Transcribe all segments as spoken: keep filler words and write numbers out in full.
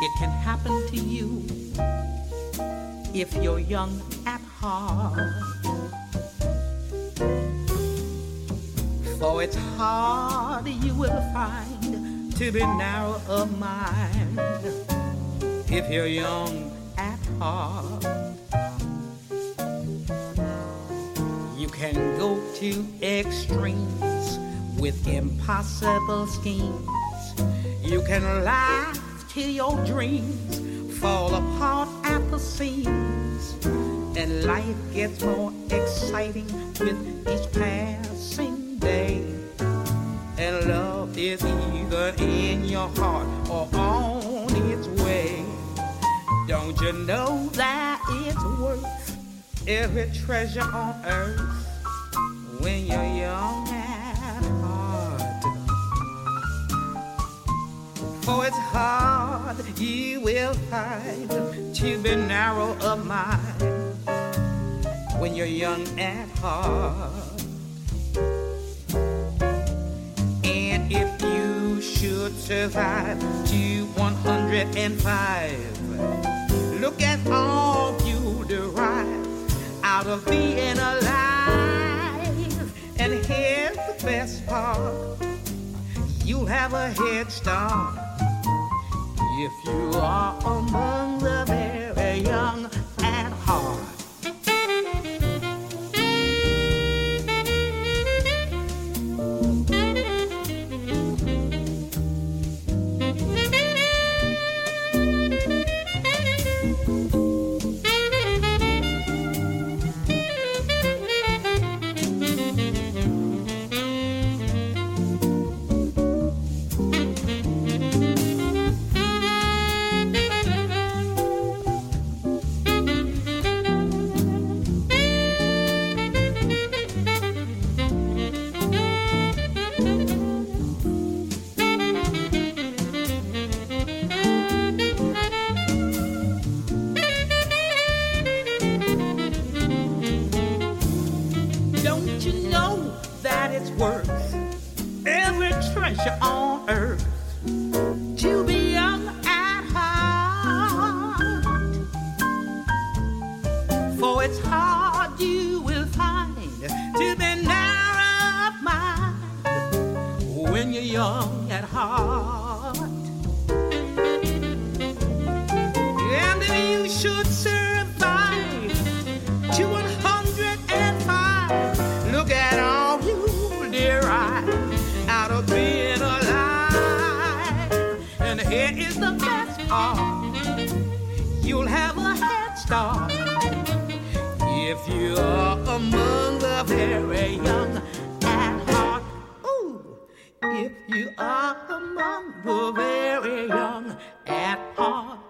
It can happen to you if you're young at heart. For it's hard you will find to be narrow of mind if you're young at heart. You can go to extremes with impossible schemes. You can laugh till your dreams fall apart at the seams, and life gets more exciting with each passing day. And love is either in your heart or on its way. Don't you know that it's worth every treasure on earth when you're young at heart? For it's hard you will find to be narrow of mind when you're young at heart. And if you should survive to one hundred five, look at all you derive out of being alive. And here's the best part, you'll have a head start if you are among the very young at heart. On earth to be young at heart. For it's hard you will find to be narrow of mind when you're young at heart. And if you should survive to one hundred five, look at all you derive out of being alive. And here is the best part, you'll have a head start if you are among the very young at heart. Ooh, if you are among the very young at heart.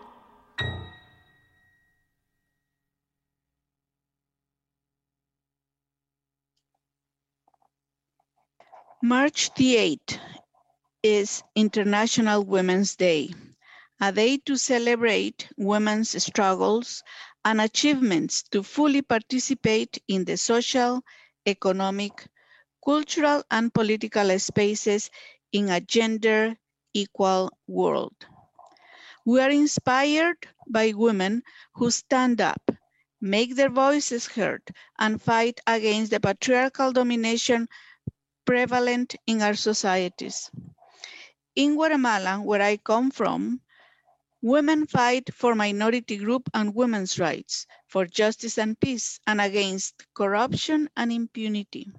March the eighth is International Women's Day, a day to celebrate women's struggles and achievements to fully participate in the social, economic, cultural, and political spaces in a gender equal world. We are inspired by women who stand up, make their voices heard, and fight against the patriarchal domination prevalent in our societies. In Guatemala, where I come from, women fight for minority group and women's rights, for justice and peace, and against corruption and impunity.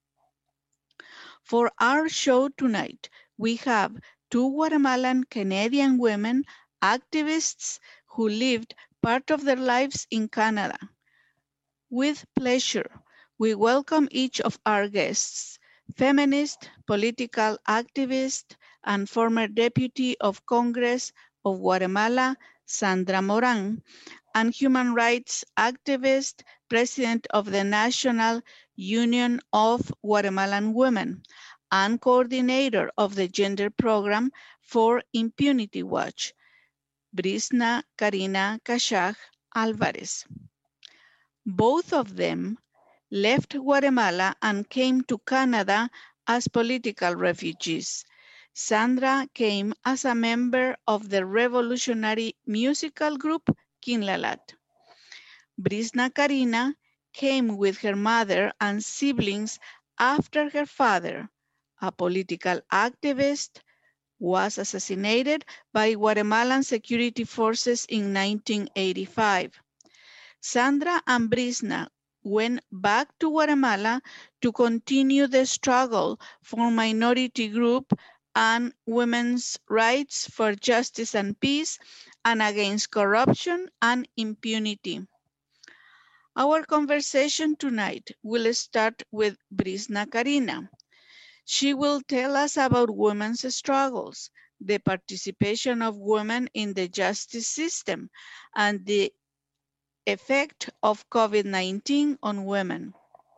For our show tonight, we have two Guatemalan Canadian women activists who lived part of their lives in Canada. With pleasure, we welcome each of our guests, feminist, political activist, and former Deputy of Congress of Guatemala, Sandra Moran, and human rights activist, President of the National Union of Guatemalan Women, and coordinator of the Gender Program for Impunity Watch, Brisna Karina Kashag Alvarez. Both of them left Guatemala and came to Canada as political refugees, Sandra came as a member of the revolutionary musical group Kinlalat. Brisna Karina came with her mother and siblings after her father, a political activist, was assassinated by Guatemalan security forces in nineteen eighty-five. Sandra and Brisna went back to Guatemala to continue the struggle for minority group and women's rights for justice and peace and against corruption and impunity. Our conversation tonight will start with Brisna Karina. She will tell us about women's struggles, the participation of women in the justice system, and the effect of COVID nineteen on women.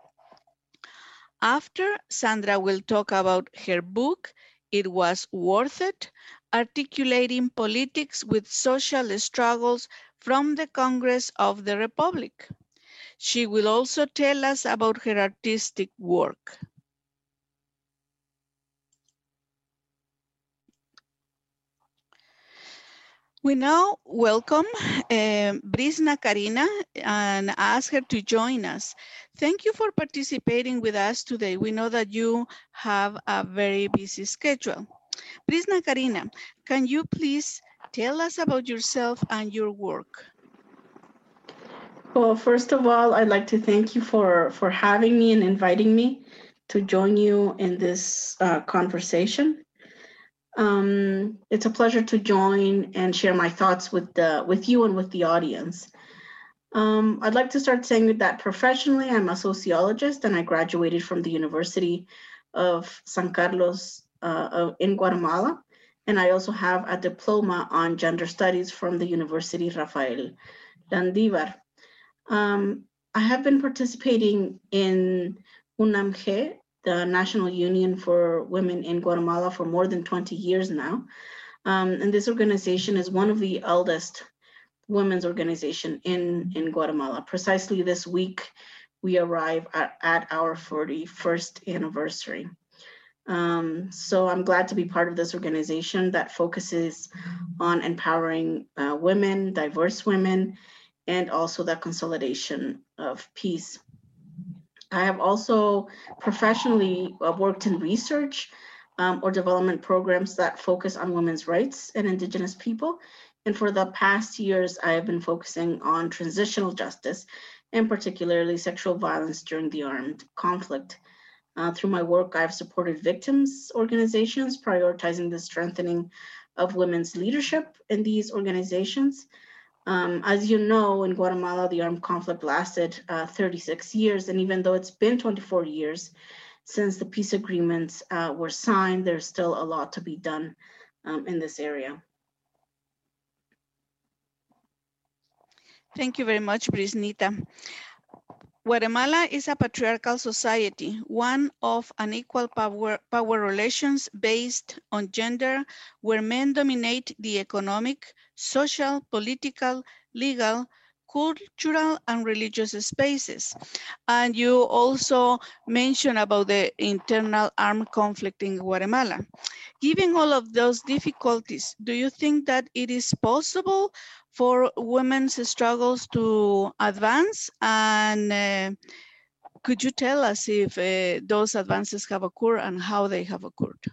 After, Sandra will talk about her book, It Was Worth It, articulating politics with social struggles from the Congress of the Republic. She will also tell us about her artistic work. We now welcome uh, Brisna Karina and ask her to join us. Thank you for participating with us today. We know that you have a very busy schedule. Brisna Karina, can you please tell us about yourself and your work? Well, first of all, I'd like to thank you for, for having me and inviting me to join you in this uh, conversation. Um, it's a pleasure to join and share my thoughts with the with you and with the audience. Um, I'd like to start saying that professionally, I'm a sociologist and I graduated from the University of San Carlos uh, in Guatemala. And I also have a diploma on gender studies from the University Rafael Landívar. Um, I have been participating in UNAMG, the National Union for Women in Guatemala, for more than twenty years now. Um, and this organization is one of the eldest women's organization in, in Guatemala. Precisely this week, we arrive at, at our forty-first anniversary. Um, so I'm glad to be part of this organization that focuses on empowering uh, women, diverse women, and also the consolidation of peace. I have also professionally uh, worked in research um, or development programs that focus on women's rights and Indigenous people. And for the past years, I have been focusing on transitional justice and particularly sexual violence during the armed conflict. Uh, through my work, I've supported victims organizations, prioritizing the strengthening of women's leadership in these organizations. Um, as you know, in Guatemala, the armed conflict lasted uh, thirty-six years, and even though it's been twenty-four years since the peace agreements uh, were signed, there's still a lot to be done um, in this area. Thank you very much, Brisnita. Guatemala is a patriarchal society, one of unequal power, power relations based on gender, where men dominate the economic, social, political, legal, cultural, and religious spaces. And you also mentioned about the internal armed conflict in Guatemala. Given all of those difficulties, do you think that it is possible for women's struggles to advance? And uh, could you tell us if uh, those advances have occurred and how they have occurred?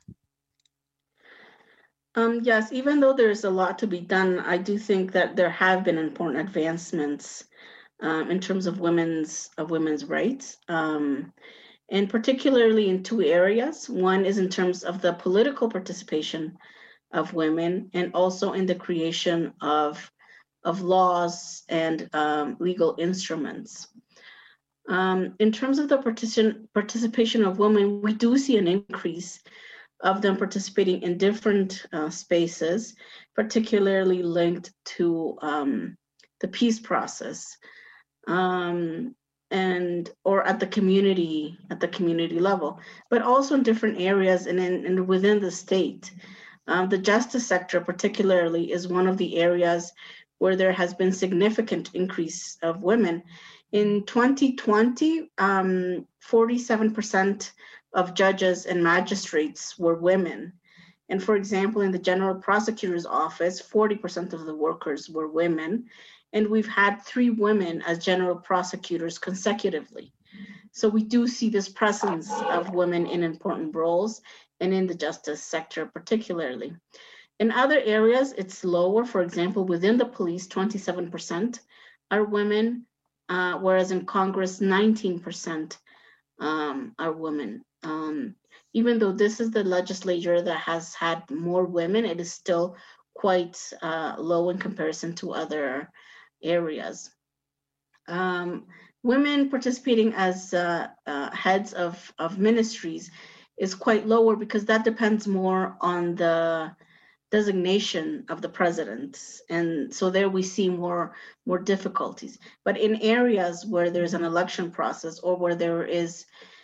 Um, yes, even though there's a lot to be done, I do think that there have been important advancements um, in terms of women's of women's rights, um, and particularly in two areas. One is in terms of the political participation of women, and also in the creation of of laws and um, legal instruments. Um, in terms of the participation participation of women, we do see an increase of them participating in different uh, spaces, particularly linked to um, the peace process, um, and or at the community at the community level, but also in different areas and in and within the state. Uh, the justice sector, particularly, is one of the areas where there has been significant increase of women. In twenty twenty, um, forty-seven percent of judges and magistrates were women. And for example, in the general prosecutor's office, forty percent of the workers were women, and we've had three women as general prosecutors consecutively. So we do see this presence of women in important roles and in the justice sector particularly. In other areas, it's lower. For example, within the police, twenty-seven percent are women, uh, whereas in Congress, nineteen percent um, are women. Um, even though this is the legislature that has had more women, it is still quite uh, low in comparison to other areas. Um, women participating as uh, uh, heads of, of ministries is quite lower because that depends more on the designation of the president. And so there we see more, more difficulties. But in areas where there's an election process or where there is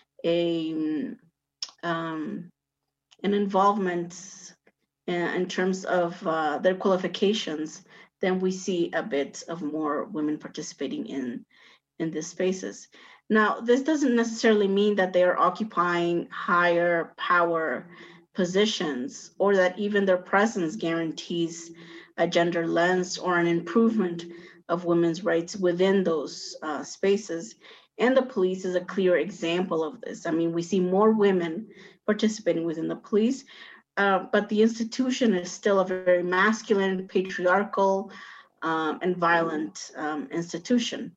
a um, an involvement in terms of uh, their qualifications, then we see a bit of more women participating in, in these spaces. Now, this doesn't necessarily mean that they are occupying higher power positions or that even their presence guarantees a gender lens or an improvement of women's rights within those uh, spaces. And the police is a clear example of this. I mean, we see more women participating within the police, uh, but the institution is still a very masculine, patriarchal, um, and violent um, institution.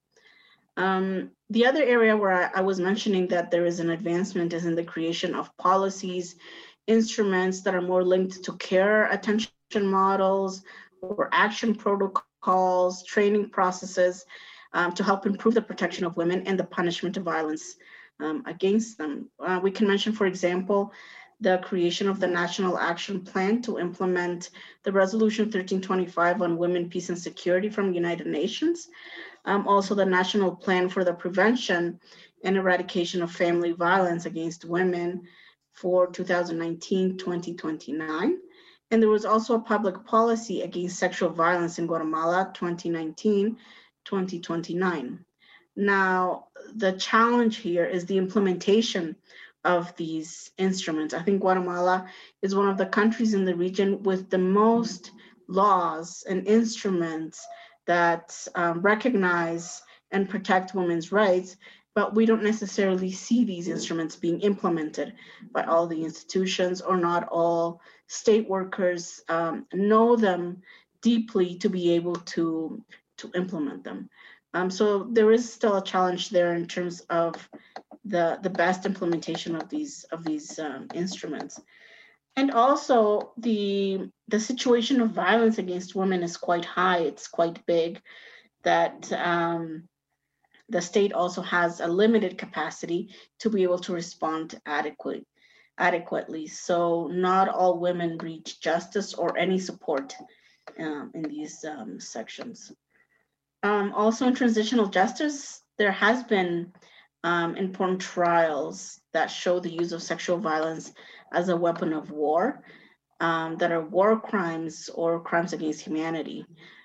Um, the other area where I, I was mentioning that there is an advancement is in the creation of policies, instruments that are more linked to care attention models or action protocols, training processes, Um, to help improve the protection of women and the punishment of violence um, against them. Uh, we can mention, for example, the creation of the National Action Plan to implement the Resolution thirteen twenty-five on Women, Peace, and Security from United Nations. Um, also, the National Plan for the Prevention and Eradication of Family Violence against Women for two thousand nineteen to twenty twenty-nine. And there was also a public policy against sexual violence in Guatemala, twenty nineteen to twenty twenty-nine. Now, the challenge here is the implementation of these instruments. I think Guatemala is one of the countries in the region with the most laws and instruments that um, recognize and protect women's rights, but we don't necessarily see these instruments being implemented by all the institutions, or not all state workers um, know them deeply to be able to to implement them. Um, so there is still a challenge there in terms of the, the best implementation of these of these um, instruments. And also the, the situation of violence against women is quite high, it's quite big, that um, the state also has a limited capacity to be able to respond adequate, adequately. So not all women reach justice or any support um, in these um, sections. Um, also in transitional justice, there has been um, important trials that show the use of sexual violence as a weapon of war, um, that are war crimes or crimes against humanity.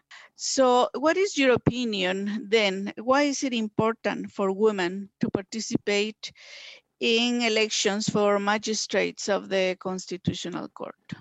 So what is your opinion then? Why is it important for women to participate in elections for magistrates of the Constitutional Court?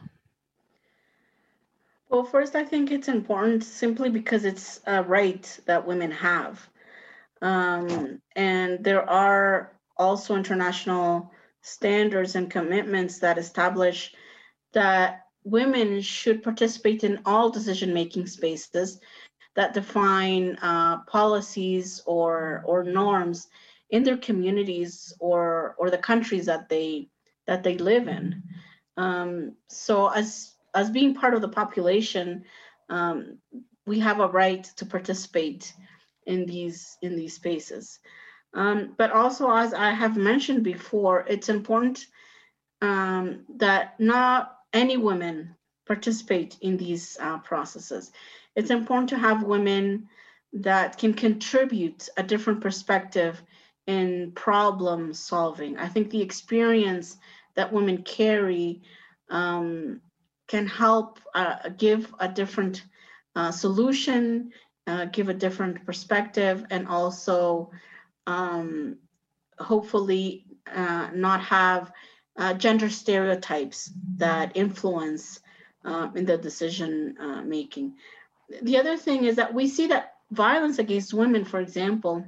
Well, first, I think it's important simply because it's a right that women have. Um, and there are also international standards and commitments that establish that women should participate in all decision-making spaces that define uh, policies or, or norms in their communities or, or the countries that they, that they live in. Um, so as As being part of the population, um, we have a right to participate in these in these spaces. Um, but also, as I have mentioned before, it's important um, that not any women participate in these uh, processes. It's important to have women that can contribute a different perspective in problem solving. I think the experience that women carry um, can help uh, give a different uh, solution, uh, give a different perspective, and also um, hopefully uh, not have uh, gender stereotypes that influence uh, in the decision uh, making. The other thing is that we see that violence against women, for example,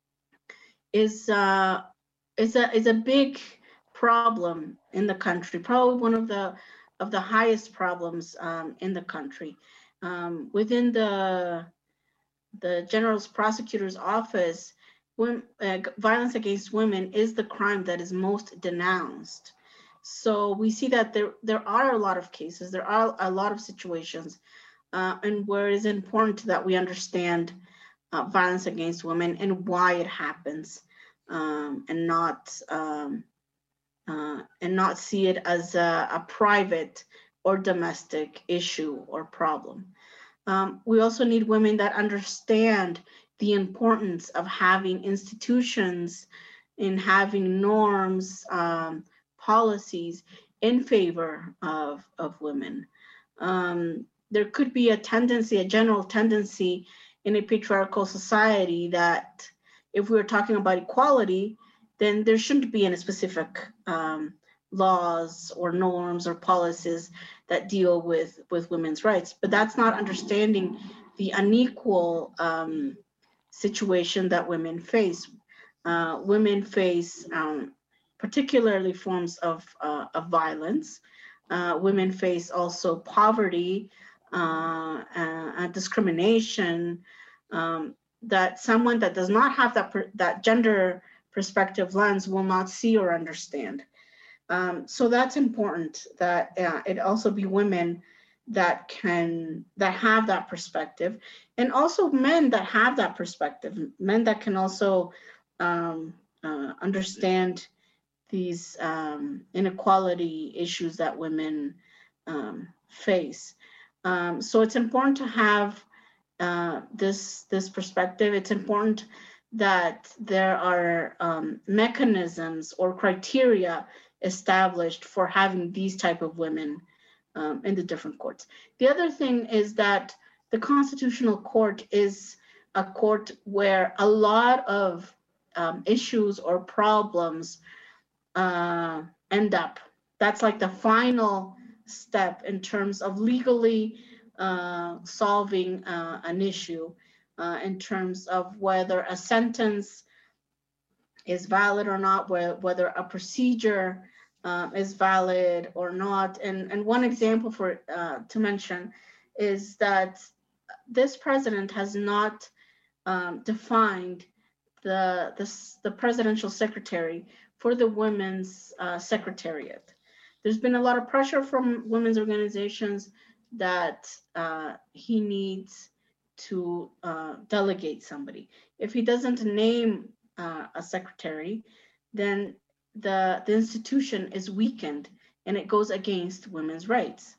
is uh, is a is a big problem in the country. Probably one of the of the highest problems um, in the country. Um, within the the General Prosecutor's Office, when, uh, violence against women is the crime that is most denounced. So we see that there there are a lot of cases, there are a lot of situations, uh, and where it is important that we understand uh, violence against women and why it happens, um, and not um, uh, and not see it as a, a private or domestic issue or problem. Um, we also need women that understand the importance of having institutions and having norms, um, policies in favor of, of women. Um, there could be a tendency, a general tendency in a patriarchal society that if we were talking about equality, then there shouldn't be any specific um, laws or norms or policies that deal with, with women's rights. But that's not understanding the unequal um, situation that women face. Uh, women face um, particularly forms of, uh, of violence. Uh, women face also poverty, uh, uh, discrimination, um, that someone that does not have that, per, that gender perspective lens will not see or understand. Um, so that's important that uh, it also be women that can, that have that perspective, and also men that have that perspective, men that can also um, uh, understand these um, inequality issues that women um, face. Um, so it's important to have uh, this, this perspective. It's important that there are um, mechanisms or criteria established for having these type of women um, in the different courts. The other thing is that the Constitutional Court is a court where a lot of um, issues or problems uh, end up. That's like the final step in terms of legally uh, solving uh, an issue, uh, in terms of whether a sentence is valid or not, whether, whether a procedure um, is valid or not. And, and one example for uh, to mention is that this president has not um, defined the, the, the presidential secretary for the women's uh, secretariat. There's been a lot of pressure from women's organizations that uh, he needs to uh, delegate somebody. If he doesn't name uh, a secretary, then the, the institution is weakened and it goes against women's rights.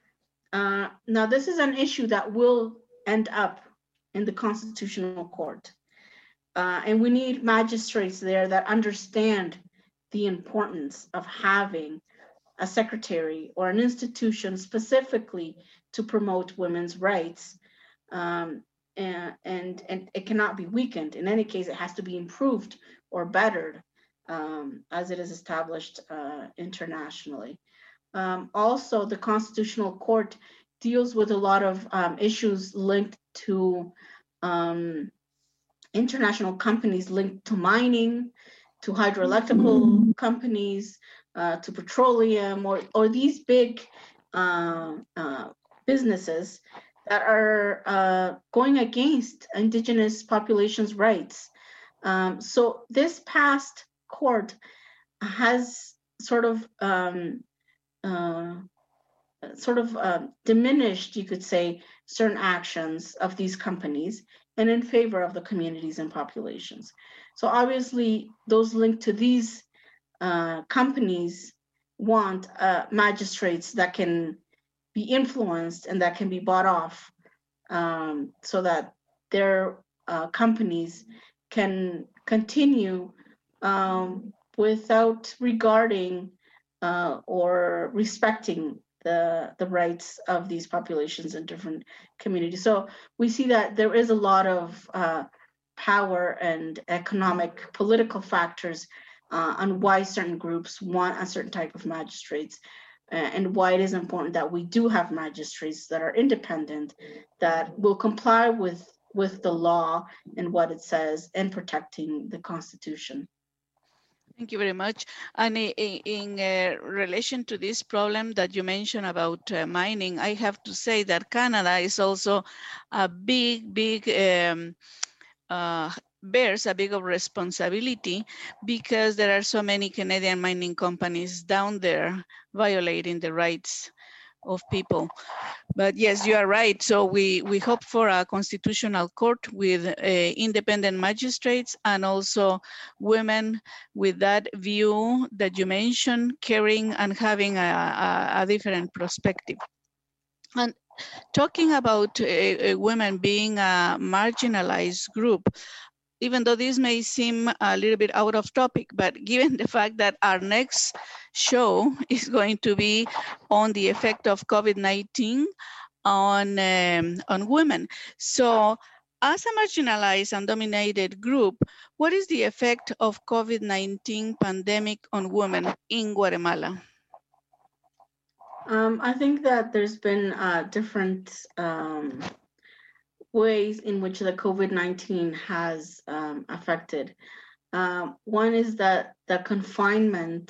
Uh, now, this is an issue that will end up in the Constitutional Court. Uh, and we need magistrates there that understand the importance of having a secretary or an institution specifically to promote women's rights. Um, and, and, and it cannot be weakened. In any case, it has to be improved or bettered um, as it is established uh, internationally. Um, also, the Constitutional Court deals with a lot of um, issues linked to um, international companies linked to mining, to hydroelectrical companies, uh, to petroleum, or, or these big uh, uh, businesses that are uh, going against indigenous populations' rights. Um, so this past court has sort of um, uh, sort of uh, diminished, you could say, certain actions of these companies and in favor of the communities and populations. So obviously those linked to these uh, companies want uh, magistrates that can be influenced and that can be bought off, um, so that their uh, companies can continue um, without regarding uh, or respecting the, the rights of these populations in different communities. So we see that there is a lot of uh, power and economic, political factors uh, on why certain groups want a certain type of magistrates, uh, and why it is important that we do have magistrates that are independent, that will comply with with the law and what it says, and protecting the Constitution. Thank you very much. And i- i- in uh, relation to this problem that you mentioned about uh, mining, I have to say that Canada is also a big, big, um, uh, bears a big of responsibility because there are so many Canadian mining companies down there violating the rights of people. But yes, you are right. So we, we hope for a constitutional court with uh, independent magistrates and also women with that view that you mentioned, caring and having a, a, a different perspective. And talking about uh, uh, women being a marginalized group, even though this may seem a little bit out of topic, but given the fact that our next show is going to be on the effect of COVID nineteen on, um, on women. So as a marginalized and dominated group, what is the effect of COVID nineteen pandemic on women in Guatemala? Um, I think that there's been uh, different um, ways in which the COVID nineteen has um, affected. Um, one is that the confinement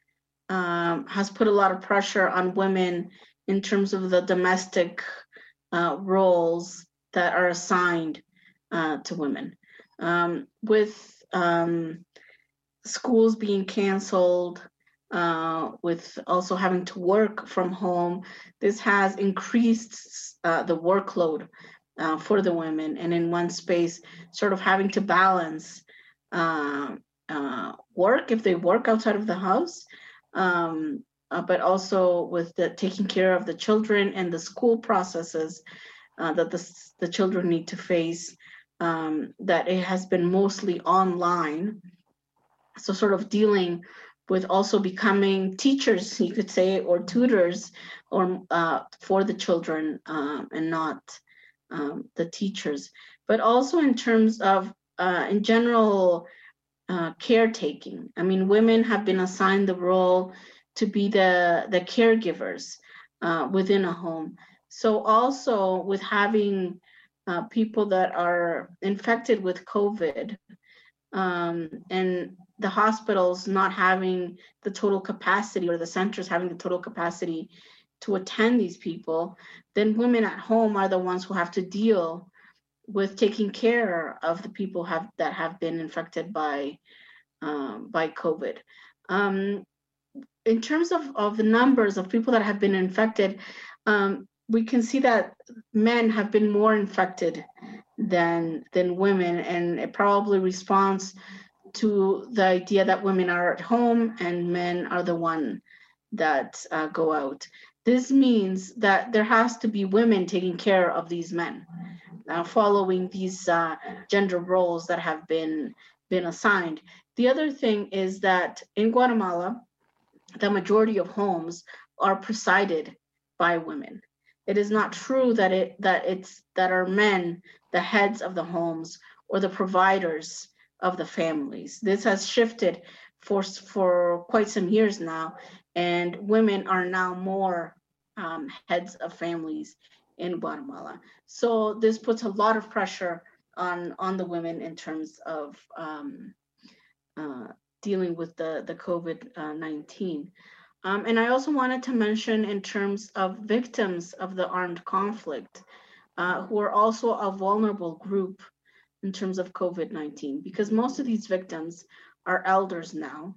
um, has put a lot of pressure on women in terms of the domestic uh, roles that are assigned uh, to women. Um, with um, schools being canceled, uh, with also having to work from home, this has increased uh, the workload uh, for the women, and in one space, sort of having to balance uh, uh, work if they work outside of the house, um, uh, but also with the taking care of the children and the school processes uh, that the, the children need to face, um, that it has been mostly online. So sort of dealing with also becoming teachers, you could say, or tutors, or uh, for the children, um, and not um, the teachers. But also in terms of, uh, in general, uh, caretaking. I mean, women have been assigned the role to be the the caregivers uh, within a home. So also with having uh, people that are infected with COVID, um, and the hospitals not having the total capacity, or the centers having the total capacity to attend these people, then women at home are the ones who have to deal with taking care of the people have that have been infected by um, by COVID. Um, in terms of, of the numbers of people that have been infected, um, we can see that men have been more infected than than women, and it probably responds to the idea that women are at home and men are the one that uh, go out. This means that there has to be women taking care of these men, uh, following these uh, gender roles that have been been assigned. The other thing is that in Guatemala, the majority of homes are presided by women. It is not true that it that it's that are men the heads of the homes or the providers of the families. This has shifted for for quite some years now, and women are now more um, heads of families in Guatemala. So this puts a lot of pressure on on the women in terms of um, uh, dealing with the the COVID nineteen. Um, and I also wanted to mention in terms of victims of the armed conflict, uh, who are also a vulnerable group in terms of COVID nineteen, because most of these victims are elders now.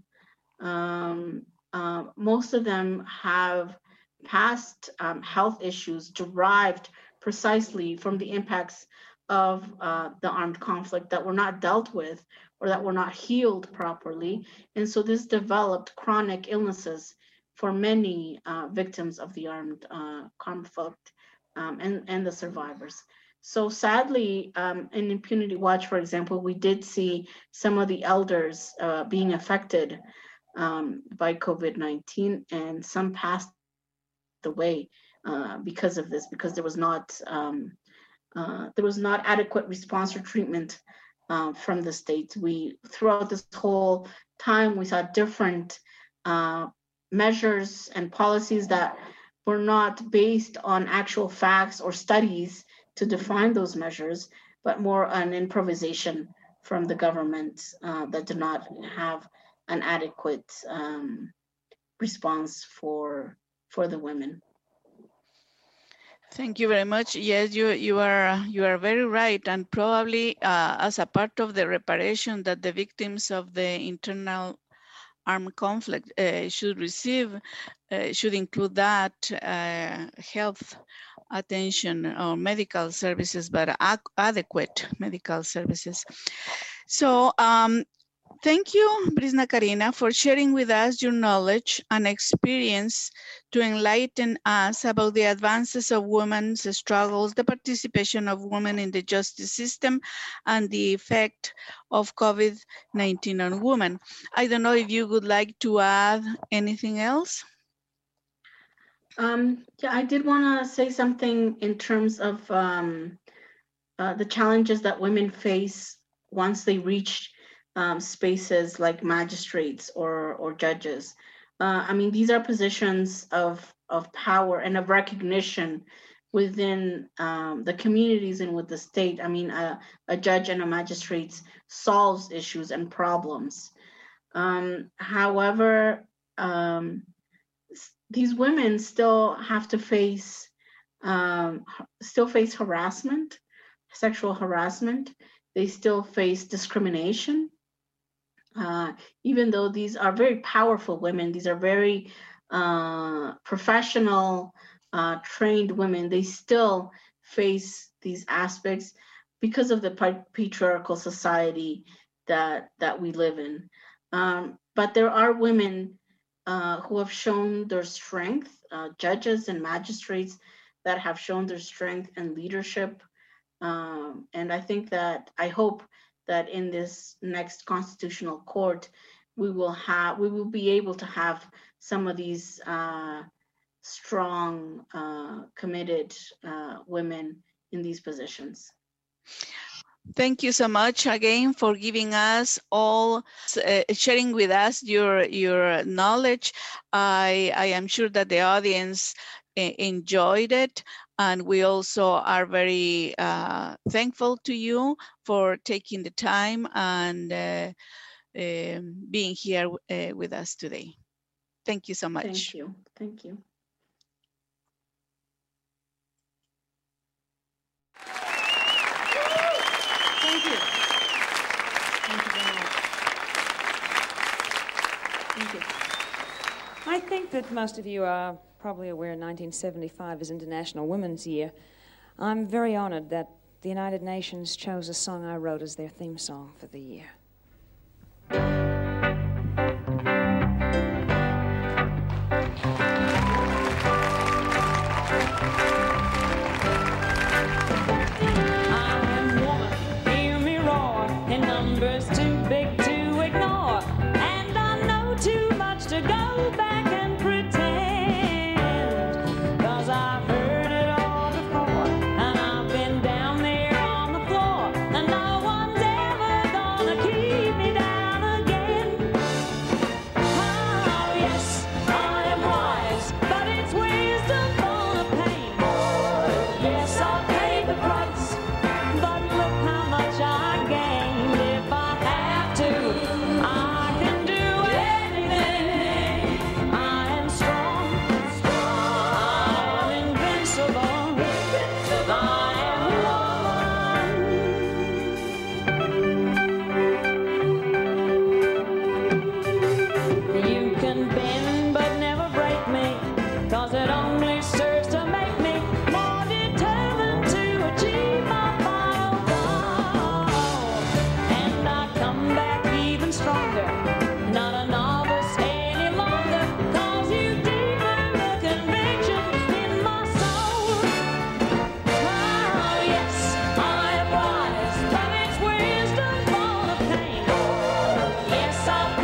Um, uh, most of them have past um, health issues derived precisely from the impacts of uh, the armed conflict that were not dealt with or that were not healed properly. And so this developed chronic illnesses for many uh, victims of the armed uh, conflict, um, and, and the survivors. So sadly, um, in Impunity Watch, for example, we did see some of the elders uh, being affected um, by COVID nineteen, and some passed away uh, because of this, because there was not um, uh, there was not adequate response or treatment uh, from the states. We, throughout this whole time, we saw different uh, measures and policies that were not based on actual facts or studies to define those measures, but more an improvisation from the government uh, that did not have an adequate um, response for for the women. Thank you very much. Yes, you you are you are very right, and probably uh, as a part of the reparation that the victims of the internal armed conflict uh, should receive, uh, should include that uh, health attention or medical services, but adequate medical services. So um, thank you, Brisna Karina, for sharing with us your knowledge and experience to enlighten us about the advances of women's struggles, the participation of women in the justice system, and the effect of COVID nineteen on women. I don't know if you would like to add anything else? Um, yeah, I did want to say something in terms of um, uh, the challenges that women face once they reach um, spaces like magistrates or, or judges. Uh, I mean, these are positions of, of power and of recognition within um, the communities and with the state. I mean, a, a judge and a magistrate solves issues and problems. Um, however, um, these women still have to face, um, still face harassment, sexual harassment. They still face discrimination. Uh, even though these are very powerful women, these are very uh, professional, uh, trained women, they still face these aspects because of the patriarchal society that, that we live in. Um, but there are women Uh, who have shown their strength, uh, judges and magistrates that have shown their strength and leadership. Um, and I think that, I hope that in this next constitutional court, we will have, we will be able to have some of these uh, strong, uh, committed uh, women in these positions. Thank you so much again for giving us all, uh, sharing with us your, your knowledge. I, I am sure that the audience uh, enjoyed it, and we also are very uh, thankful to you for taking the time and uh, uh, being here uh, with us today. Thank you so much. Thank you. Thank you. Thank you. Thank you very much. Thank you. I think that most of you are probably aware nineteen seventy-five is International Women's Year. I'm very honored that the United Nations chose a song I wrote as their theme song for the year.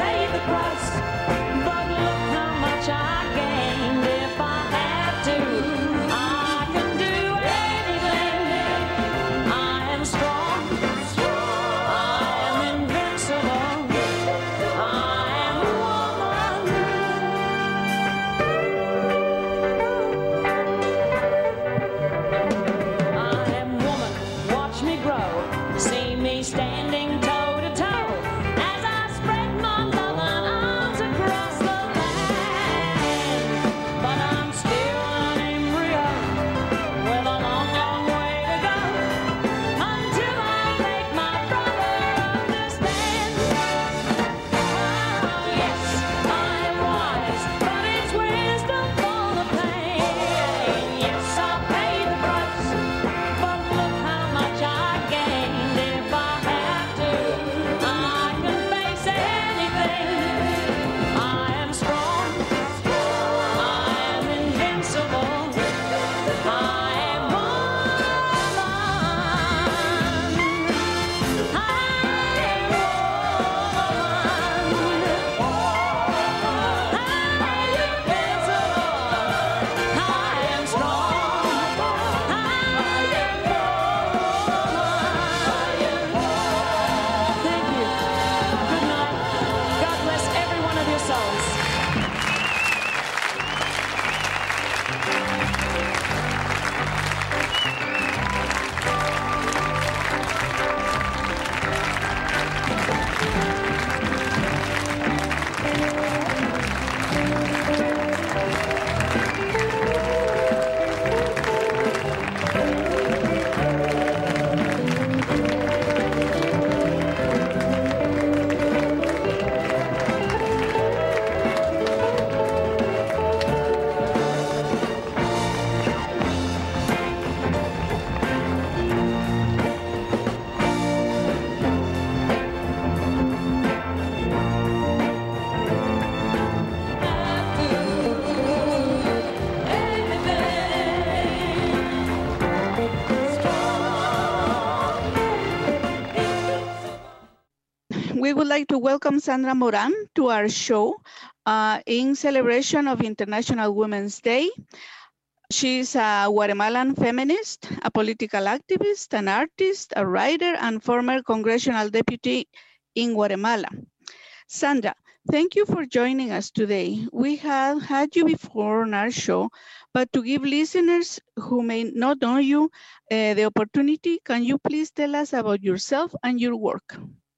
But look how much I gained if I have to. welcome Sandra Moran to our show uh, in celebration of International Women's Day. She's a Guatemalan feminist, a political activist, an artist, a writer, and former congressional deputy in Guatemala. Sandra, thank you for joining us today. We have had you before on our show, but to give listeners who may not know you uh, the opportunity, can you please tell us about yourself and your work?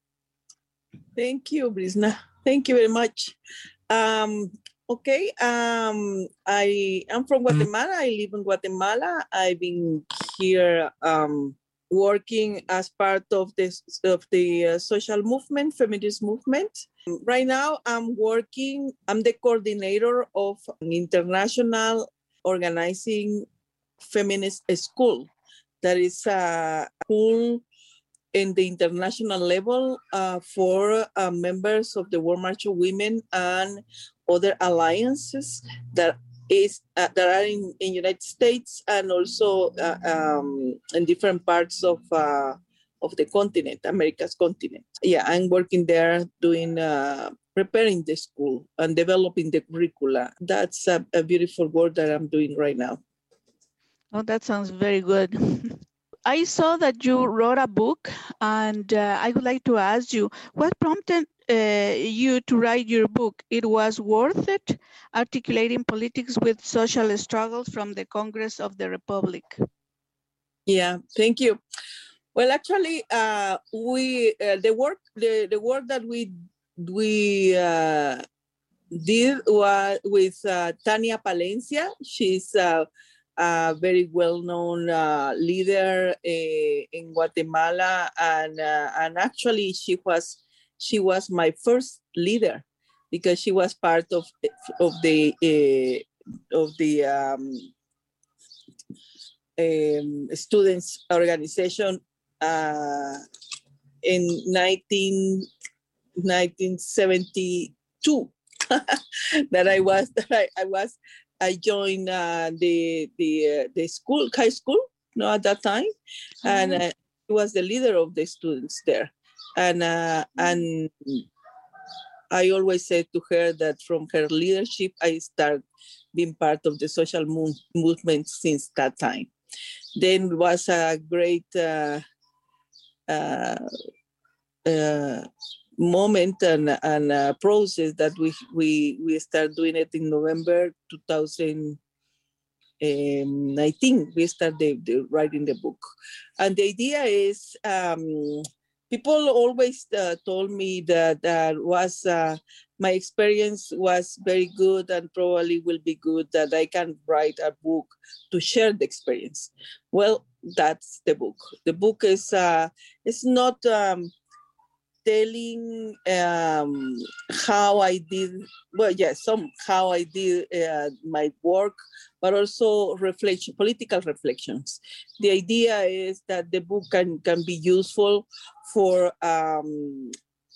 Thank you, Brisna. Thank you very much. Um, okay, um, I am from Guatemala. I live in Guatemala. I've been here um, working as part of this of the uh, social movement, feminist movement. Right now, I'm working. I'm the coordinator of an international organizing feminist school. That is a school in the international level uh, for uh, members of the World March of Women and other alliances that is uh, that are in in United States and also uh, um, in different parts of uh, of the continent, America's continent. Yeah, I'm working there doing uh, preparing the school and developing the curricula. That's a, a beautiful work that I'm doing right now. Oh, that sounds very good. I saw that you wrote a book, and uh, I would like to ask you, what prompted uh, you to write your book? It was worth it, articulating politics with social struggles from the Congress of the Republic. Yeah, thank you. Well, actually, uh, we uh, the work the, the work that we we uh, did was with uh, Tania Palencia. She's uh, a very well-known uh, leader uh, in Guatemala, and uh, and actually she was she was my first leader because she was part of of the uh, of the um, um, students organization uh, in nineteen seventy-two that I was that I, I was. I joined uh, the the uh, the school, high school, no, at that time, mm-hmm. and uh, he was the leader of the students there, and uh, and I always said to her that from her leadership, I started being part of the social move, movement since that time. Then it was a great uh, uh, uh, moment and, and uh, process that we we we start doing it in November two thousand nineteen. We started the, the, writing the book, and the idea is um, people always uh, told me that that was uh, my experience was very good and probably will be good, that I can write a book to share the experience. Well, that's the book. The book is uh, it's not. Um, telling um, how I did, well, yes, some how I did uh, my work, but also reflection, political reflections. The idea is that the book can, can be useful for um,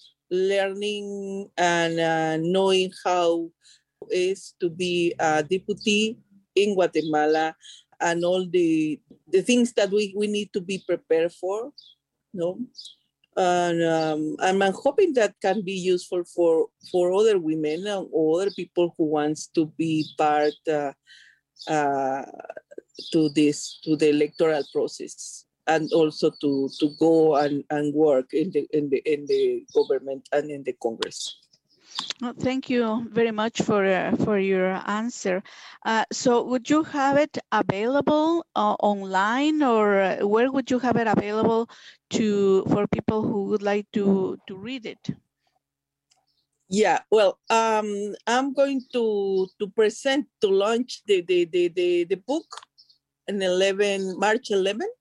learning and uh, knowing how it is to be a deputy in Guatemala and all the, the things that we, we need to be prepared for, you know? And, um, and I'm hoping that can be useful for, for other women or other people who wants to be part uh, uh, to this, to the electoral process, and also to, to go and, and work in the, in the, in the government and in the Congress. Well, thank you very much for uh, for your answer. Uh, so would you have it available uh, online, or uh, where would you have it available to for people who would like to to read it? Yeah, well, um, I'm going to to present to launch the the the the, the book on March eleventh,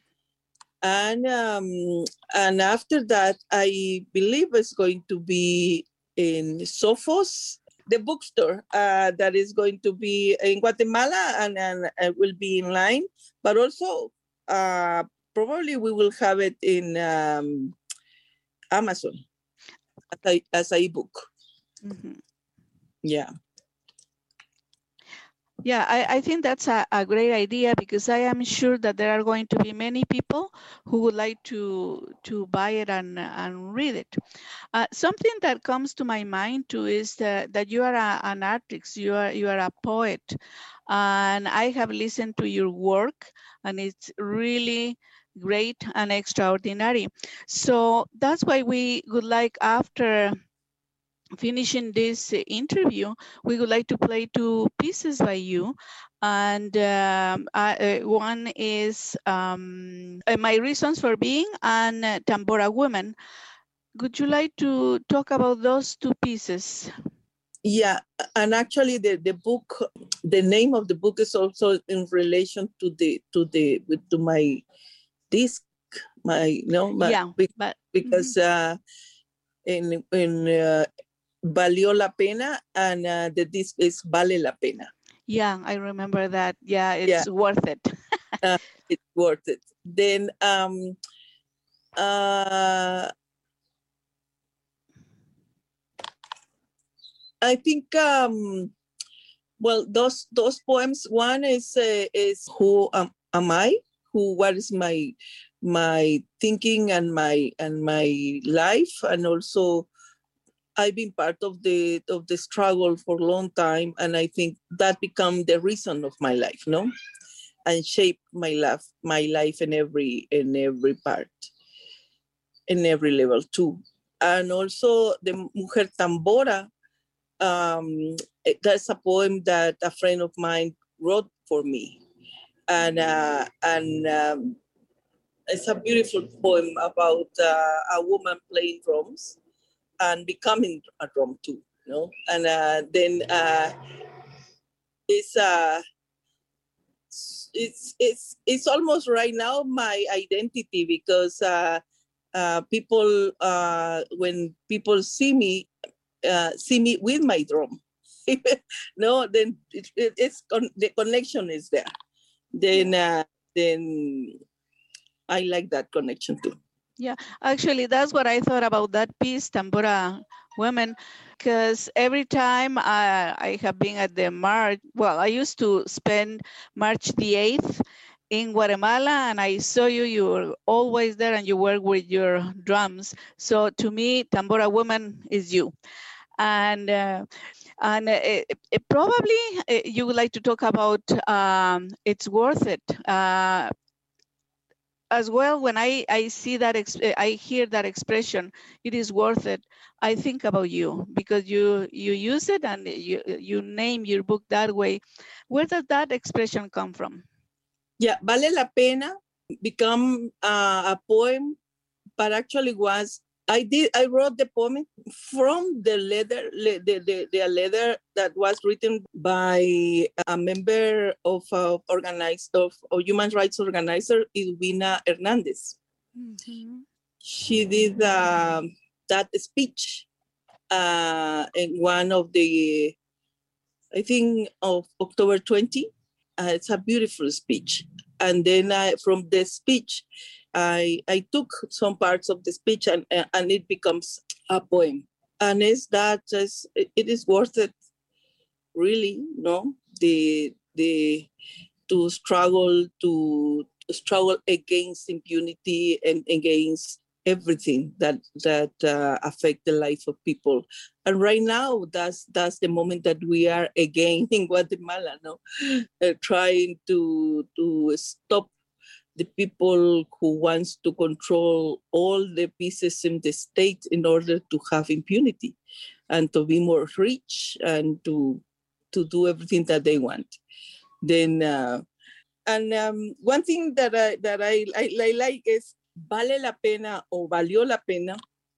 and um, and after that, I believe it's going to be in Sophos, the bookstore uh, that is going to be in Guatemala, and, and uh, will be in line, but also uh, probably we will have it in um, Amazon as a, as a ebook. Mm-hmm. Yeah. Yeah, I, I think that's a, a great idea, because I am sure that there are going to be many people who would like to to buy it and, and read it. Uh, something that comes to my mind too is that, that you are a, an artist, you are you are a poet, and I have listened to your work, and it's really great and extraordinary. So that's why we would like, after finishing this interview, we would like to play two pieces by you. And um, I, uh, one is um, uh, My Reasons for Being and uh, Tambora Women. Would you like to talk about those two pieces? Yeah, and actually the, the book, the name of the book is also in relation to the to the to my disc, my you know my, Yeah, but because mm-hmm. uh, in in uh, Valió la Pena, and uh, the disc is Vale la Pena. Yeah, I remember that. Yeah, it's Yeah. worth it. uh, it's worth it. Then um, uh, I think um, well, those those poems. One is uh, is Who am, am I? Who what is my my thinking and my and my life, and also I've been part of the of the struggle for a long time, and I think that become the reason of my life, no, and shape my life, my life in every in every part, in every level too. And also the Mujer Tambora. Um, that's a poem that a friend of mine wrote for me, and uh, and um, it's a beautiful poem about uh, a woman playing drums and becoming a drum too, you know. And uh, then uh, it's uh, it's it's it's almost right now my identity, because uh, uh, people uh, when people see me uh, see me with my drum, no, then it, it, it's con- the connection is there. Then uh, then I like that connection too. Yeah, actually, that's what I thought about that piece, Tambora Women, because every time I, I have been at the march, well, I used to spend March the eighth in Guatemala, and I saw you, you were always there, and you work with your drums. So to me, Tambora Woman is you. And uh, and it, it probably uh, you would like to talk about um, It's Worth It. Uh, as well, when I, I see that, I hear that expression, it is worth it, I think about you, because you you use it and you, you name your book that way. Where does that expression come from? Yeah, Vale la Pena become uh, a poem, but actually was, I did, I wrote the poem from the letter, the, the, the letter that was written by a member of uh, organized of, of human rights organizer, Edwina Hernandez. Mm-hmm. She did uh, that speech uh, in one of the, I think of October twentieth. Uh, it's a beautiful speech. And then I, from the speech, I I took some parts of the speech, and and it becomes a poem. And it's that just, it is worth it, really, no? The the to struggle to, to struggle against impunity and against everything that that uh, affect the life of people. And right now, that's that's the moment that we are again in Guatemala, no, uh, trying to to stop the people who wants to control all the pieces in the state in order to have impunity and to be more rich and to to do everything that they want. Then uh, and um, one thing that I that I, I, I like is vale la pena or valió la pena.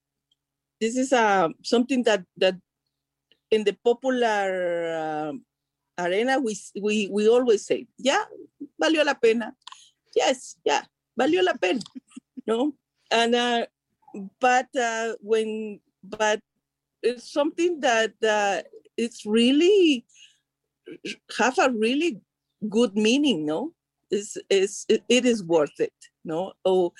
This is uh, something that that in the popular uh, arena we, we we always say, yeah, valió la pena. Yes, yeah, valió la pena. No, and uh, but uh, when but it's something that uh, it's really have a really good meaning. No, is is it, it is worth it. No, oh,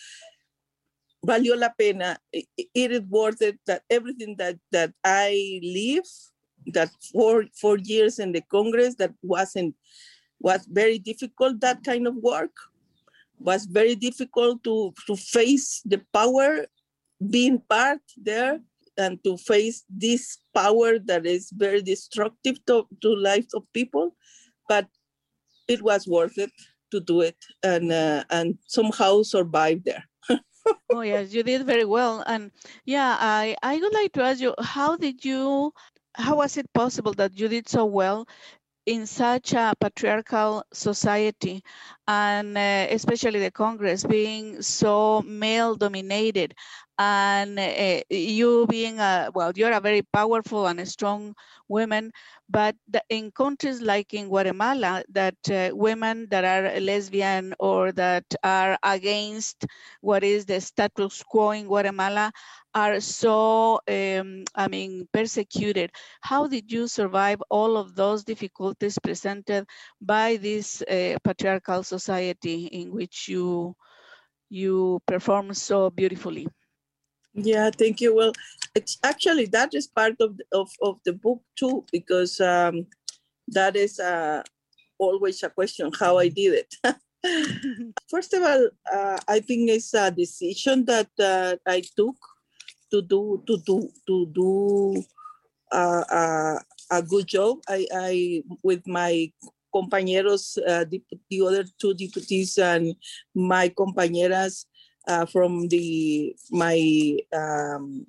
valió la pena. It, it is worth it. That everything that that I live that four four years in the Congress that wasn't was very difficult. That kind of work was very difficult to to face the power, being part there, and to face this power that is very destructive to to life of people. But it was worth it to do it, and uh, and somehow survive there. Oh yes, you did very well. And yeah, I, I would like to ask you, how did you, how was it possible that you did so well in such a patriarchal society, and uh, especially the Congress being so male dominated, and uh, you being a, well, you're a very powerful and a strong woman, but the, in countries like in Guatemala, that uh, women that are lesbian or that are against what is the status quo in Guatemala are so, um, I mean, persecuted. How did you survive all of those difficulties presented by this uh, patriarchal society in which you you perform so beautifully? Yeah, thank you. Well, it's actually that is part of the, of, of the book too, because um, that is uh, always a question how I did it. First of all, uh, I think it's a decision that uh, I took to do to do to do uh, uh, a good job. I, I with my compañeros, uh, the, the other two deputies, and my compañeras uh, from the my um,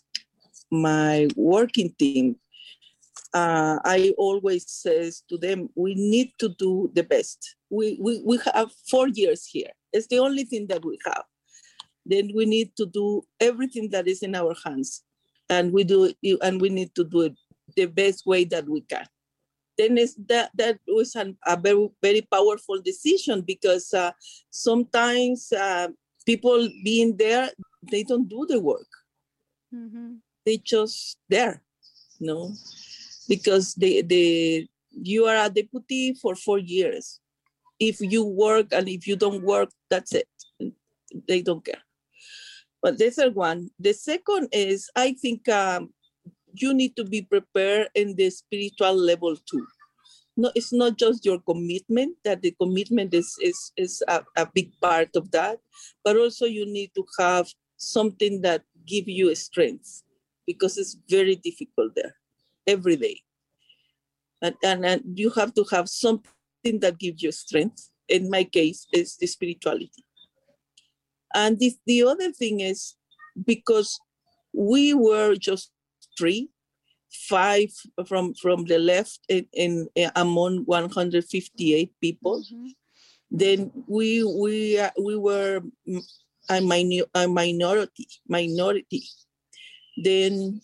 my working team. Uh, I always says to them, we need to do the best. We, we we have four years here. It's the only thing that we have. Then we need to do everything that is in our hands, and we do it, and we need to do it the best way that we can. Then it's that that was an, a very very powerful decision, because uh, sometimes uh, people being there, they don't do the work. Mm-hmm. They just there, you know, because they they you are a deputy for four years. If you work and if you don't work, that's it. They don't care. But the third one, the second is, I think um, you need to be prepared in the spiritual level too. No, it's not just your commitment, that the commitment is, is, is a, a big part of that, but also you need to have something that gives you strength, because it's very difficult there every day. And, and, and you have to have something that gives you strength. In my case, is the spirituality. And this, the other thing is, because we were just three, five from, from the left in, in, in among one hundred fifty-eight people, mm-hmm. then we we uh, we were a, minor, a minority minority. Then,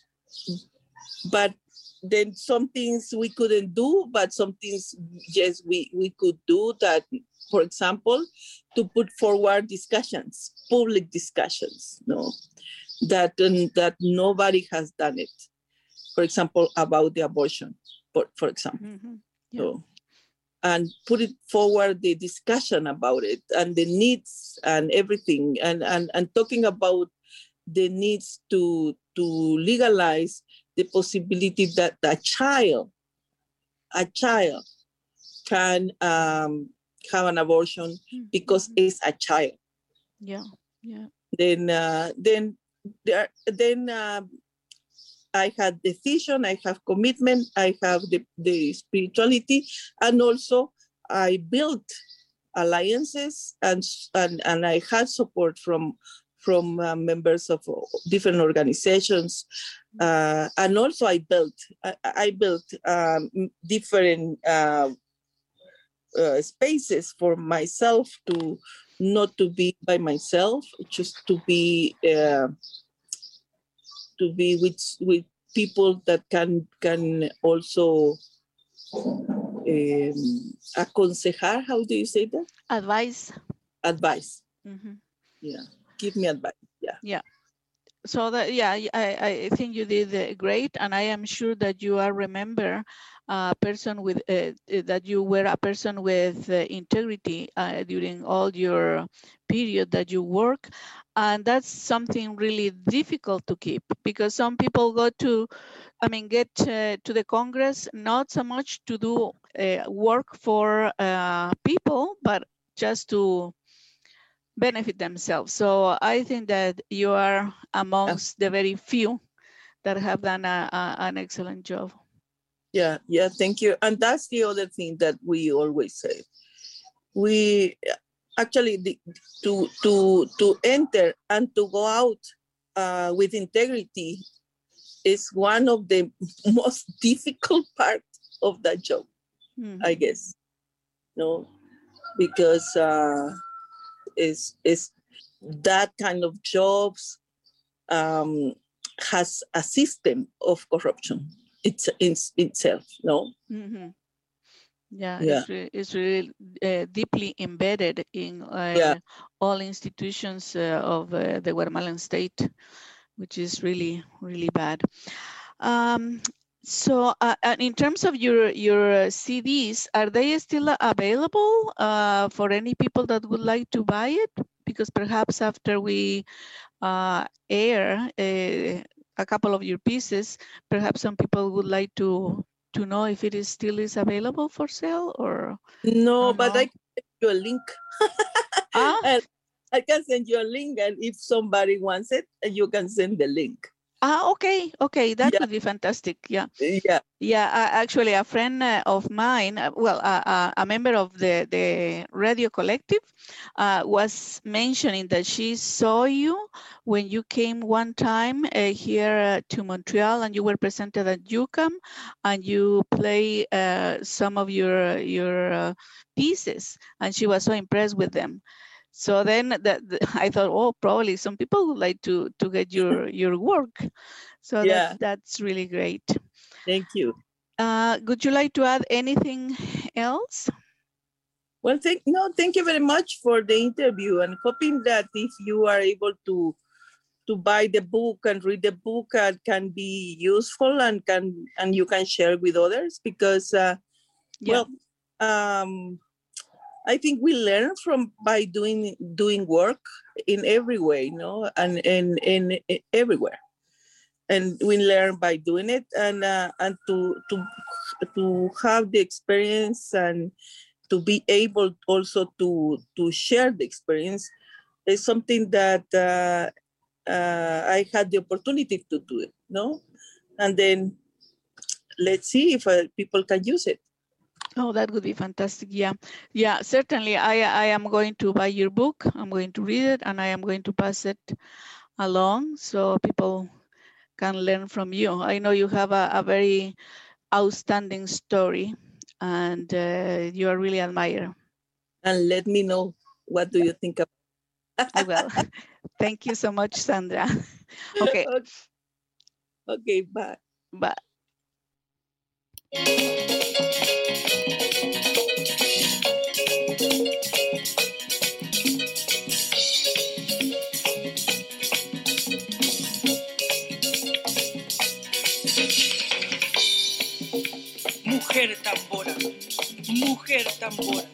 but then some things we couldn't do, but some things yes we we could do. That, for example, to put forward discussions, public discussions, no, that um, that nobody has done it. For example, about the abortion, for, for example. Mm-hmm. Yeah. So, and put it forward, the discussion about it and the needs and everything, and, and, and talking about the needs to, to legalize the possibility that a child, a child can um, have an abortion mm-hmm. because it's a child. Yeah, yeah. Then, uh, then, there, then. Uh, I had decision, I have commitment, I have the, the spirituality, and also I built alliances, and and, and I had support from from uh, members of different organizations, uh, and also I built I, I built um, different uh, uh, spaces for myself, to not to be by myself, just to be. Uh, to be with with people that can can also um, aconsejar. How do you say that? Advice. Advice. Mm-hmm. Yeah. Give me advice. Yeah. Yeah. So that yeah, I I think you did great, and I am sure that you are remember a person with uh, that you were a person with uh, integrity uh, during all your period that you work. And that's something really difficult to keep, because some people go to I mean, get uh, to the Congress, not so much to do uh, work for uh, people, but just to benefit themselves. So I think that you are amongst the very few that have done a, a, an excellent job. Yeah, yeah, thank you. And that's the other thing that we always say. We actually, the, to, to, to enter and to go out uh, with integrity is one of the most difficult parts of that job, mm-hmm. I guess. No, because uh, it's, it's that kind of jobs um, has a system of corruption. It's in itself, no? Mm-hmm. Yeah, yeah, it's, re it's really uh, deeply embedded in uh, yeah. all institutions uh, of uh, the Guatemalan state, which is really, really bad. Um, so, uh, and in terms of your your C Ds, are they still available uh, for any people that would like to buy it? Because perhaps after we uh, air a, a couple of your pieces, perhaps some people would like to to know if it is still is available for sale or no, or but no? I can send you a link. Ah? And I can send you a link, and if somebody wants it, you can send the link. Ah, okay, okay, that yeah. would be fantastic. Yeah, yeah, yeah. Uh, actually, a friend uh, of mine, uh, well, uh, uh, a member of the the Radio Collective, uh, was mentioning that she saw you when you came one time uh, here uh, to Montreal, and you were presented at U Q A M, and you play uh, some of your your uh, pieces, and she was so impressed with them. So then that the, I thought, oh, probably some people would like to to get your your work. So yeah. that's that's really great. Thank you. Uh, would you like to add anything else? Well, thank no, thank you very much for the interview, and hoping that if you are able to to buy the book and read the book, uh, can be useful and can and you can share with others, because uh, yeah. well. Um, I think we learn from by doing doing work in every way, no, and in, in in everywhere, and we learn by doing it, and uh, and to to to have the experience and to be able also to to share the experience is something that uh, uh, I had the opportunity to do it, no, and then let's see if uh, people can use it. Oh, that would be fantastic. Yeah, yeah, certainly. I, I am going to buy your book. I'm going to read it, and I am going to pass it along so people can learn from you. I know you have a, a very outstanding story, and uh, you are really admired. And let me know, what do you think of? I will. Thank you so much, Sandra. Okay. Okay, okay, bye. Bye. Mujer tambora, mujer tambora.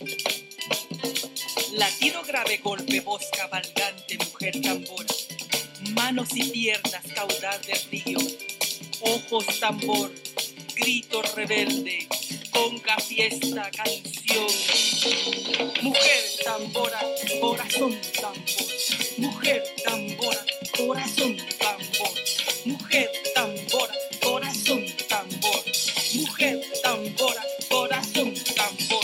Latido grave, golpe, voz cabalgante, mujer tambora. Manos y piernas, caudal del río. Ojos tambor, grito rebelde, conga, fiesta, canción. Mujer tambora, corazón tambor. Mujer tambora, corazón tambor. Mujer tambora, corazón tambor. Mujer tambora, corazón tambor.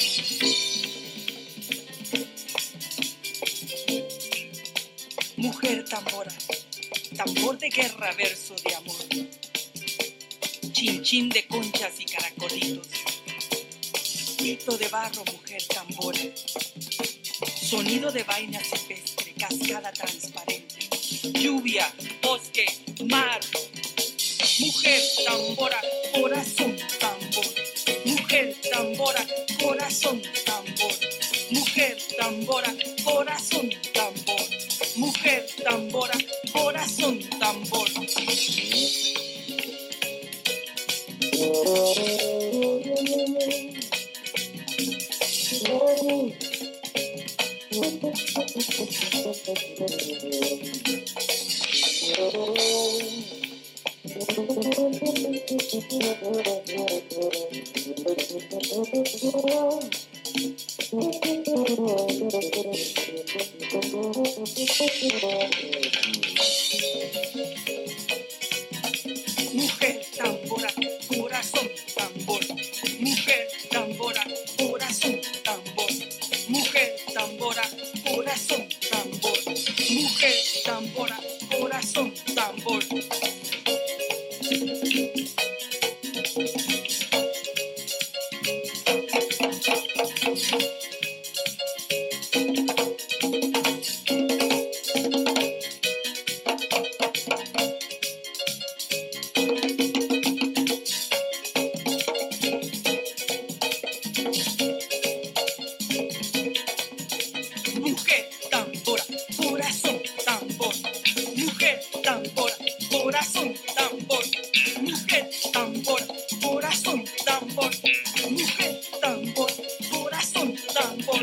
Mujer tambora, tambor de guerra, verso de amor. Chinchín de conchas y caracolitos. Grito de barro, mujer tambora. Sonido de vaina silvestre, cascada transparente. Lluvia, bosque, mar. Mujer tambora, corazón tambor. Mujer tambora, corazón tambor. Mujer tambora, corazón tambor. Mujer tambora, corazón tambor. Mujer tambora, corazón tambor. Mujer tambora, corazón tambor. Mujer tambora, corazón tambor. Mujer tambora, corazón tambor. Mujer tambora, corazón tambor. Mujer tambora, corazón tambor. Mujer tambora, corazón tambor. Mujer tambor, corazón tambor.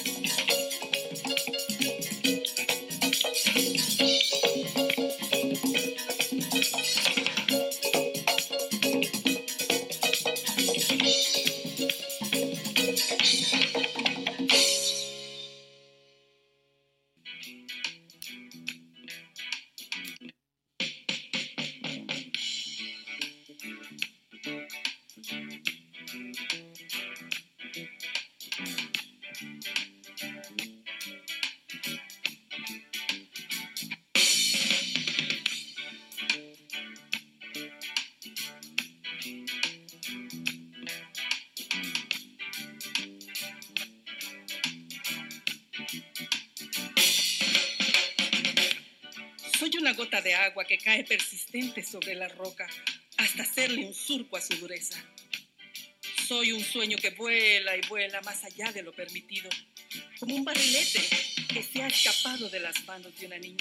Soy una gota de agua que cae persistente sobre la roca hasta hacerle un surco a su dureza. Soy un sueño que vuela y vuela más allá de lo permitido, como un barrilete que se ha escapado de las manos de una niña.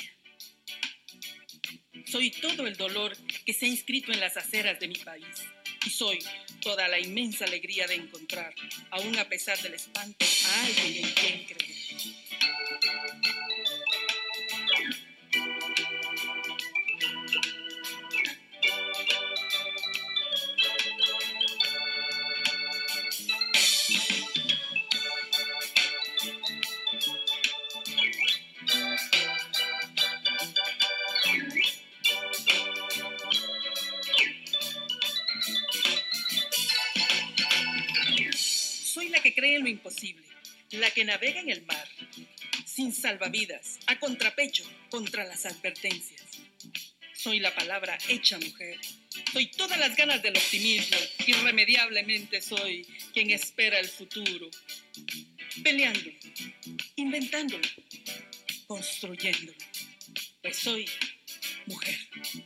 Soy todo el dolor que se ha inscrito en las aceras de mi país. Y soy toda la inmensa alegría de encontrar, aún a pesar del espanto, a alguien en quien creer. Soy la que cree en lo imposible, la que navega en el mar, sin salvavidas, a contrapecho contra las advertencias. Soy la palabra hecha mujer, soy todas las ganas del optimismo, irremediablemente soy quien espera el futuro, peleándolo, inventándolo, construyéndolo, pues soy mujer.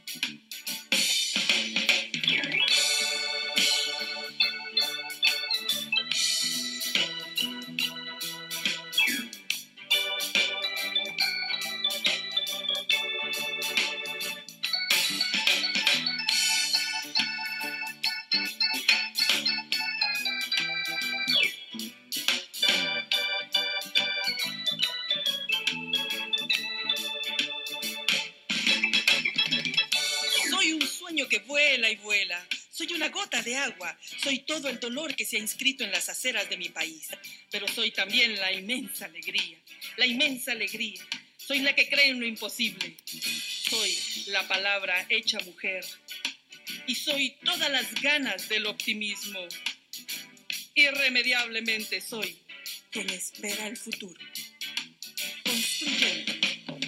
Que vuela y vuela, soy una gota de agua, soy todo el dolor que se ha inscrito en las aceras de mi país, pero soy también la inmensa alegría, la inmensa alegría, soy la que cree en lo imposible, soy la palabra hecha mujer, y soy todas las ganas del optimismo, irremediablemente soy quien espera el futuro, construyendo.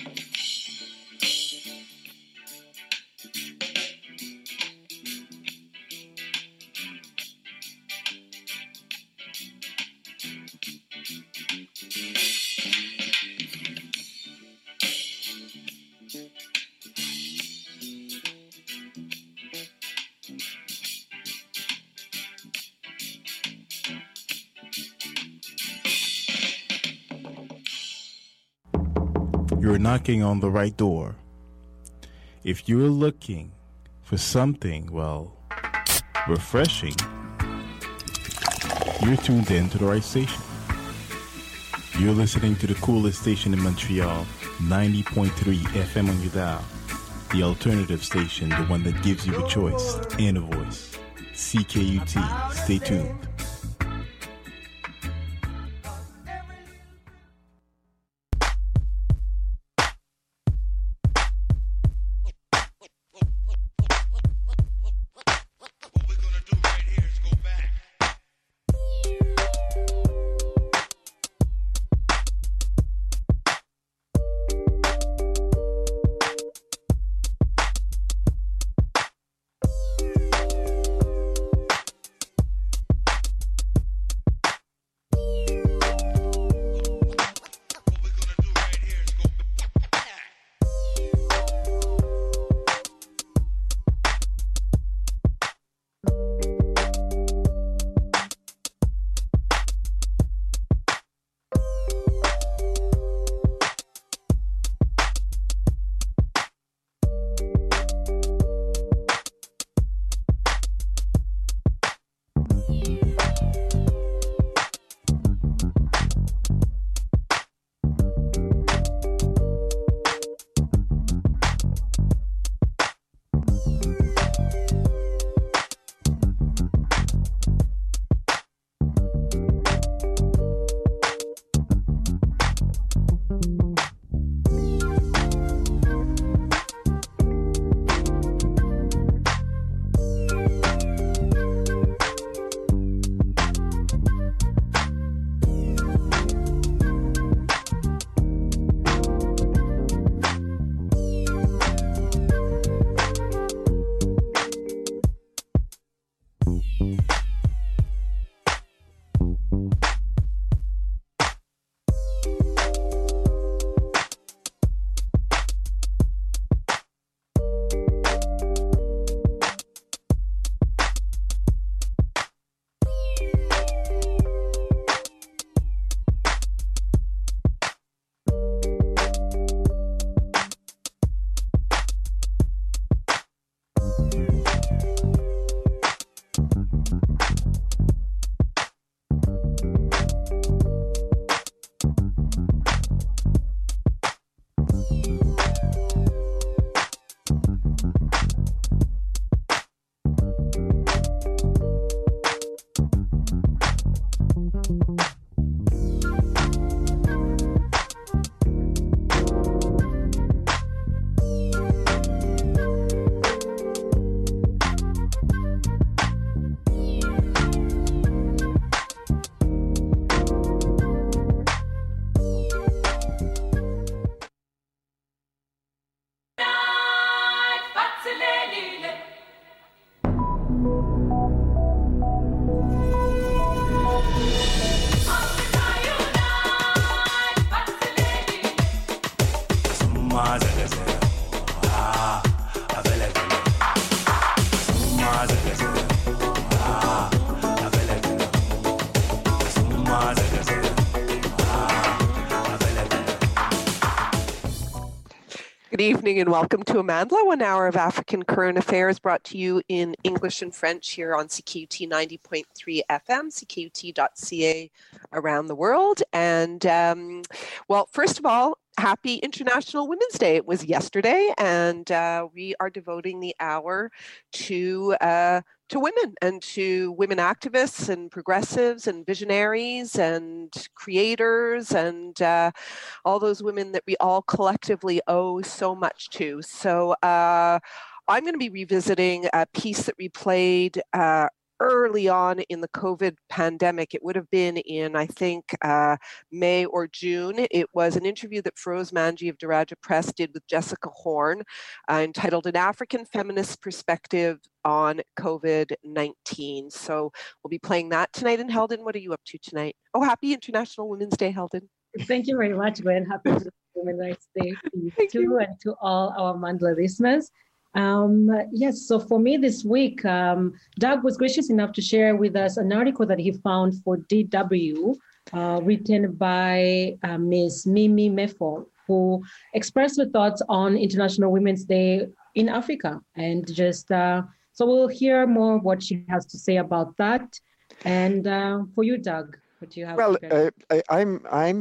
You're knocking on the right door. If you're looking for something, well, refreshing, you're tuned in to the right station. You're listening to the coolest station in Montreal, ninety point three F M on your dial. The alternative station, the one that gives you a choice and a voice. C K U T. Stay tuned. Good evening and welcome to Amandla, one hour of African current affairs brought to you in English and French here on C K U T ninety point three F M, C K U T dot C A around the world. And um, well, first of all, happy International Women's Day. It was yesterday, and uh, we are devoting the hour to uh, to women and to women activists and progressives and visionaries and creators and uh, all those women that we all collectively owe so much to. So uh, I'm going to be revisiting a piece that we played uh, early on in the COVID pandemic. It would have been in, I think, uh, May or June. It was an interview that Feroz Manji of Daraja Press did with Jessica Horn, uh, entitled An African Feminist Perspective on COVID nineteen. So we'll be playing that tonight. And Heldon, what are you up to tonight? Oh, happy International Women's Day, Heldon. Thank you very much, Gwen. Happy Women's Rights Day to you Thank too, you. and to all our Mandla listeners. Um, yes, so for me this week, um, Doug was gracious enough to share with us an article that he found for D W, uh, written by uh, Miss Mimi Mefo, who expressed her thoughts on International Women's Day in Africa. And just, uh, so we'll hear more what she has to say about that. And uh, for you, Doug, what do you have? Well, prepared? uh, I, I'm, I'm